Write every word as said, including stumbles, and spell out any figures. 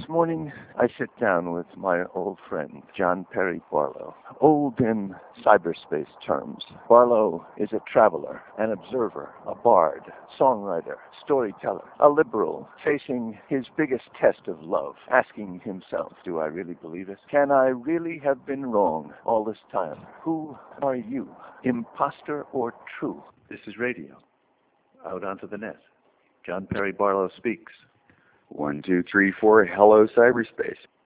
morning, I sit down with my old friend, John Perry Barlow. Old in cyberspace terms, Barlow is a traveler, an observer, a bard, songwriter, storyteller, a liberal, facing his biggest test of love, asking himself, do I really believe it? Can I really have been wrong all this time? Who are you, imposter or true? This is radio. Out onto the net. John Perry Barlow speaks. One, two, three, four, hello cyberspace.